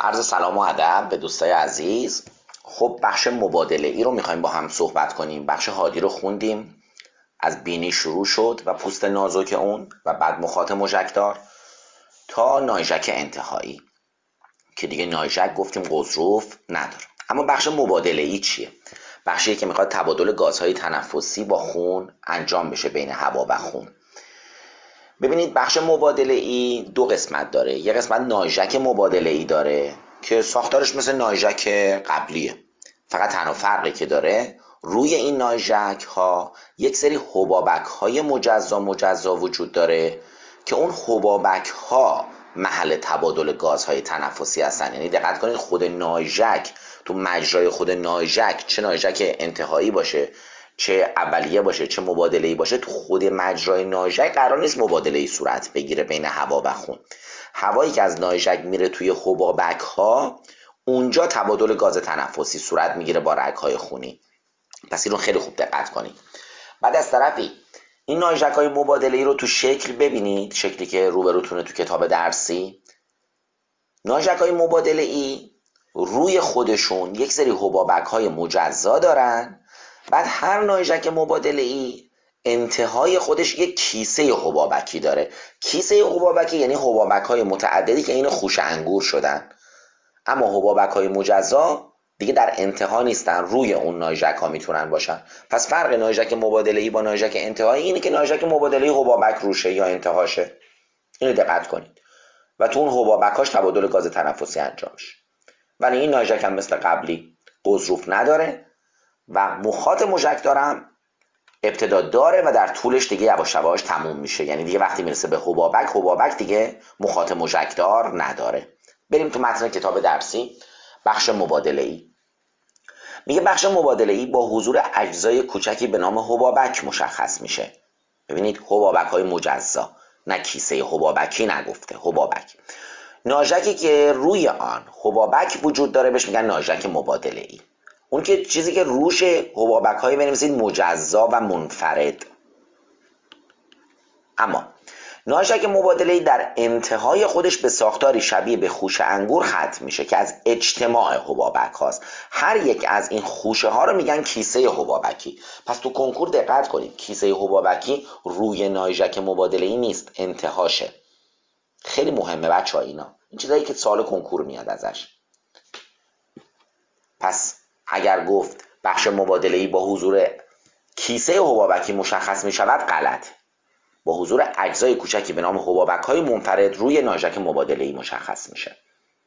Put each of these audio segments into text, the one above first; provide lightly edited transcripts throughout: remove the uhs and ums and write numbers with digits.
عرض سلام و ادب به دوستای عزیز. خب بخش مبادله ای رو میخوایم با هم صحبت کنیم. بخش هادی رو خوندیم، از بینی شروع شد و پوست نازک اون و بعد مخاط مژکدار تا نایژک انتهایی که دیگه نایژک گفتیم قضروف نداره. اما بخش مبادله ای چیه؟ بخشی که میخواد تبادل گازهای تنفسی با خون انجام بشه بین هوا و خون. ببینید بخش مبادله ای دو قسمت داره. یه قسمت نایژک مبادله ای داره که ساختارش مثل نایژک قبلیه، فقط تنها فرقی که داره روی این نایژک ها یک سری حبابک های مجزا وجود داره که اون حبابک ها محل تبادل گازهای تنفسی هستن. یعنی دقت کنید خود نایژک تو مجرای خود نایژک، چه نایژک انتهایی باشه چه اولیه باشه چه مبادله‌ای باشه، تو خود مجرای نایژک قرار نیست مبادله‌ای صورت بگیره بین هوا و خون. هوایی که از نایژک میره توی حبابک ها، اونجا تبادل گاز تنفسی صورت میگیره با رگ‌های خونی. پس این رو خیلی خوب دقت کنید. بعد از طرفی این نایژک های مبادله‌ای رو تو شکل ببینید، شکلی که روبروتونه تو کتاب درسی. نایژک های مبادله‌ای روی خودشون یک سری حبابک های مجزا دارن. بعد هر نایژک مبادله‌ای انتهای خودش یک کیسه حبابکی داره. کیسه حبابکی یعنی حبابک های متعددی که این خوش انگور شدن. اما حبابک های مجزا دیگه در انتها نیستن، روی اون نایژک ها میتونن باشن. پس فرق نایژک مبادله‌ای با نایژک انتهایی اینه که نایژک مبادله‌ای حبابک روشه یا انتهاشه. اینو دقت کنید. و تو اون حبابکاش تبادل گاز تنفسی انجام میشه. ولی این نایژک هم مثل قبلی قضروف نداره و مخاط مژکدار هم ابتدا داره و در طولش دیگه یواش یواش تموم میشه. یعنی دیگه وقتی میرسه به حبابک دیگه مخاط مژکدار نداره. بریم تو متن کتاب درسی. بخش مبادله‌ای میگه بخش مبادله‌ای با حضور اجزای کوچکی به نام حبابک مشخص میشه. ببینید حبابک های مجزا، نه کیسه حبابکی نگفته، حبابک. نایژکی که روی آن حبابک وجود داره بهش میگن نایژک مبادله‌ای. اون که چیزی که روش حبابک هایی بنویسید مجزا و منفرد. اما نایژک مبادله‌ای در انتهای خودش به ساختاری شبیه به خوشه انگور ختم میشه که از اجتماع حبابک هاست. هر یک از این خوشه ها رو میگن کیسه حبابکی. پس تو کنکور دقت کنید، کیسه حبابکی روی نایژک مبادله‌ای نیست، انتهاشه. خیلی مهمه بچه ها اینا، این چیزایی که سوال کنکور میاد ازش. پس اگر گفت بخش مبادله‌ای با حضور کیسه حبابکی مشخص میشود، غلط. با حضور اجزای کوچکی به نام حبابک‌های منفرد روی نایژک مبادله‌ای مشخص میشه.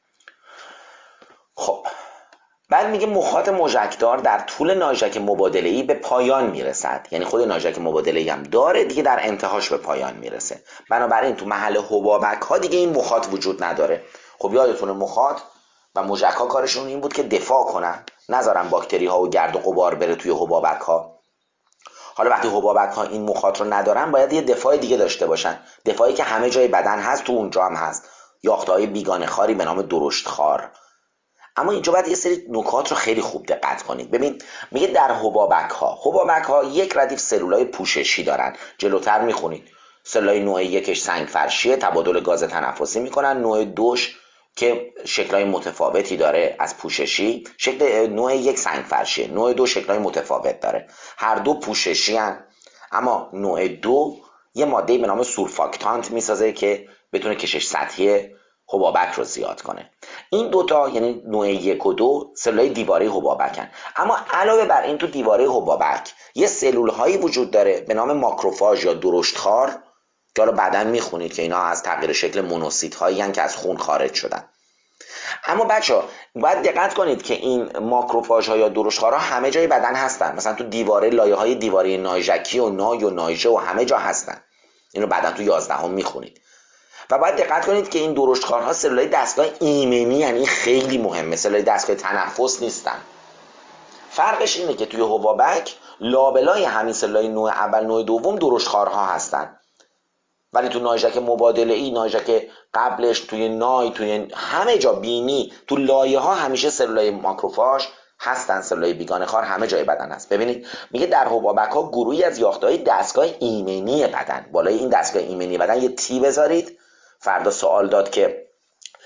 خب بعد میگه مخاط مژکدار در طول نایژک مبادله‌ای به پایان میرسد. یعنی خود نایژک مبادله‌ای هم داره دیگه، در انتهاش به پایان میرسه. بنابراین تو محل حبابک‌ها دیگه این مخاط وجود نداره. خب یادتونه مخاط و مژک‌ها کارشون این بود که دفاع کنن، نذارن باکتری‌ها و گرد و غبار بره توی حبابک‌ها. حالا وقتی حبابک‌ها این مخاط رو ندارن، باید یه دفاع دیگه داشته باشن. دفاعی که همه جای بدن هست تو اونجا هم هست، یافته‌های بیگانه خاری به نام درشت خار. اما اینجا باید یه سری نکات رو خیلی خوب دقت کنید. ببین میگه در حبابک‌ها یک ردیف سلولای پوششی دارن. جلوتر میخونید. سلولای نوع یکش سنگ فرشیه، تبادل گاز تنفسی میکنن. نوع دوش که شکل‌های متفاوتی داره از پوششی، شکل نوع یک سنگ فرشیه، نوع دو شکل‌های متفاوت داره، هر دو پوششی هن. اما نوع دو یه ماده به نام سورفاکتانت میسازه که بتونه کشش سطحی حبابک رو زیاد کنه. این دوتا یعنی نوع یک و دو سلولای دیواره حبابکن. اما علاوه بر این تو دیواره حبابک یه سلول هایی وجود داره به نام ماکروفاژ یا درشتخوار که حالا بعداً میخونید که اینا از تغییر شکل مونوسیت هایی هستن که از خون خارج شدن. اما بچه‌ها باید دقت کنید که این ماکروفاژ ها یا درشتخوارها همه جای بدن هستن. مثلا تو دیواره، لایه های دیواره نایژکی و نای و نایژه و همه جا هستن. اینو بعداً تو 11 میخونید. و باید دقت کنید که این درشتخوارها سلولای دستگاه ایمنی، یعنی خیلی مهمه، سلولای دستگاه تنفس نیستن. فرقش اینه که توی حبابک لابلای همین سلولای نوع اول نوع دوم درشتخوارها هستن، ولی تو نایژک مبادله‌ای، نایژک قبلش، توی نای، توی همه جا بینی، تو لایه ها همیشه سلولای ماکروفاژ هستن. سلولای بیگانه خار همه جای بدن هست. ببینید میگه در حبابک ها گروهی از یافته‌های دستگاه ایمنی بدن. بالای این دستگاه ایمنی بدن یه تی بذارید. فردا سوال داد که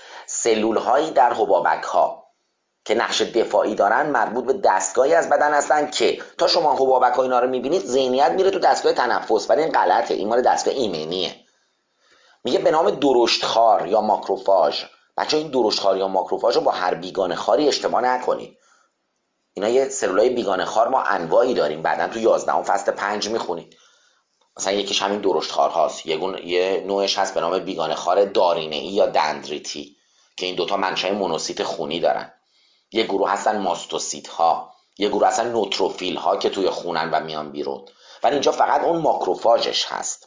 سلول هایی در حبابک ها که نقش دفاعی دارن مربوط به دستگاهی از بدن هستن که تا شما حبابک ها اینا رو میبینید ذهنیت میره تو دستگاه تنفس، ولی این غلطه، این مال دستگاه ایمنیه. میگه به نام درشتخوار یا ماکروفاژ. بچه این درشتخوار یا ماکروفاژ رو با هر بیگانه خاری اشتباه نکنید. اینا یه سلولای بیگانه خار ما انواعی داریم، بعدن تو 11 فصل 5 میخونید. مثلا یکیش همین درشتخوار هاست، یه نوعش هست به نام بیگانه خار دارینه‌ای یا دندریتی که این دوتا منشأ مونوسیت خونی دارن. یه گروه هستن ماستوسیت ها، یه گروه هستن نوتروفیل ها که توی خونن و میان بیرون، ولی اینجا فقط اون ماکروفاژش هست.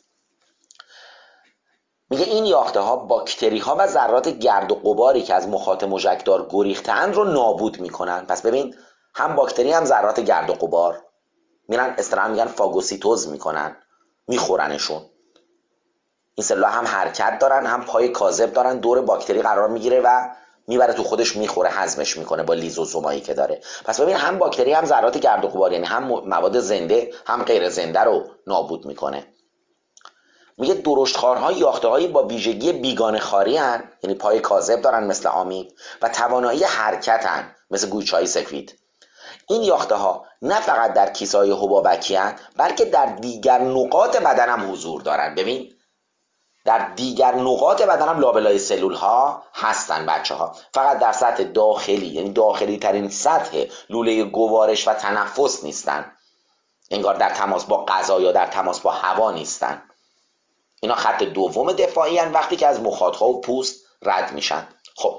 میگه این یاخته ها باکتری ها و ذرات گرد و غباری که از مخاط مژکدار گریختند رو نابود میکنن. پس ببین، هم باکتری هم ذرات گرد و غبار میرن اصطلاحاً میگن فاگوسیتوز میکنن، میخورنشون. این سلول‌ها هم حرکت دارن، هم پای کاذب دارن، دور باکتری قرار میگیره و میبره تو خودش میخوره، هضمش میکنه با لیزوزومایی که داره. پس ببین، هم باکتری هم ذرات گرد و غبار، یعنی هم مواد زنده هم غیر زنده رو نابود میکنه. میگه درشتخوارها یاخته‌هایی با ویژگی بیگانه خاری هن، یعنی پای کاذب دارن مثل آمیب و توانایی حرکت هن مثل گویچه‌های سفید. این یاخته‌ها نه فقط در کیسه‌های حبابکی هن، بلکه در دیگر نقاط بدن هم حضور دارن. ببین، در دیگر نقاط بدن هم لابلای سلول ها هستن بچه ها، فقط در سطح داخلی، یعنی داخلی ترین سطح لوله گوارش و تنفس نیستن، انگار در تماس با غذا یا در تماس با هوا نیستن. اینا خط دوم دفاعی هن وقتی که از مخاطها و پوست رد میشن. خب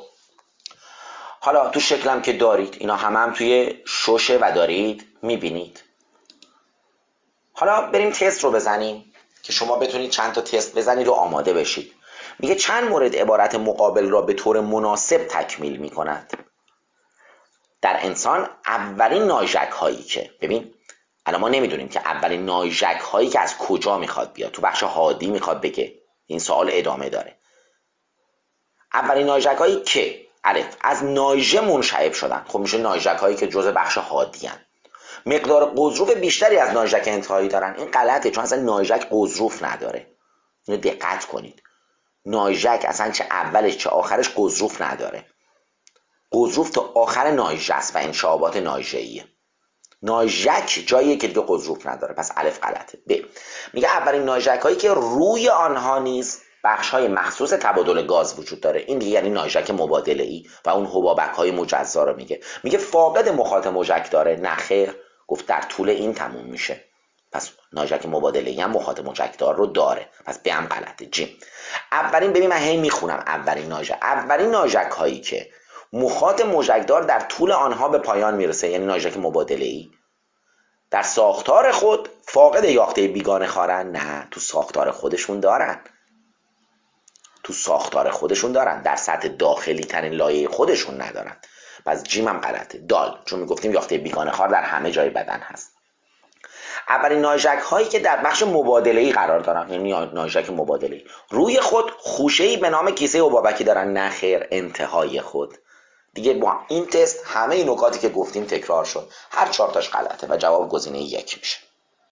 حالا تو شکلم که دارید، اینا هم توی شوشه و دارید میبینید. حالا بریم تست رو بزنیم که شما بتونید چند تا تست بزنید و آماده بشید. میگه چند مورد عبارت مقابل را به طور مناسب تکمیل میکند. در انسان اولین نایژک هایی که، ببین الان ما نمیدونیم که اولین نایژک هایی که از کجا میخواد بیاد، تو بخش هادی میخواد بگه، این سوال ادامه داره. اولین نایژک هایی که الف از نایژه منشعب شدن، خب میشه نایژک هایی که جزء بخش هادی هن. مقدار قضروف بیشتری از نایژک انتهایی دارن. این غلطه، چون اصلا نایژک قضروف نداره. اینو دقت کنید، نایژک اصلا چه اولش چه آخرش قضروف نداره. قضروف تا آخر نایژه است و انشعابات نایژه‌ایه. نایژک جاییه که دیگه قضروف نداره. پس الف غلطه. ب میگه اولین نایژک هایی که روی آنها نیز بخش های مخصوص تبادل گاز وجود داره. این دیگه یعنی نایژک مبادله ای و اون حبابک های مجزا رو میگه فاقد مخاط مژک داره. نخیر، گفت در طول این تموم میشه. پس نایژک مبادله ای هم مخاط مژکدار رو داره. پس به هم غلطه. جیم اولین، ببین من هی میخونم، اولین نایژک هایی که مخاط مژکدار در طول آنها به پایان میرسه، یعنی نایژک مبادله ای، در ساختار خود فاقد یاخته بیگانه خارن. نه، تو ساختار خودشون دارن، در سطح داخلی ترین لایه خودشون ندارن. پس جیم هم غلطه. دال، چون میگفتیم یاخته بیگانه خار در همه جای بدن هست. اولین نایژک هایی که در بخش مبادله ای قرار دارن، یعنی نایژک مبادله ای، روی خود خوشه ای به نام کیسه حبابکی دارن. نه خیر، انتهای خود. دیگه با این تست همه این نکاتی که گفتیم تکرار شد، هر 4 تاش غلطه و جواب گزینه 1 میشه.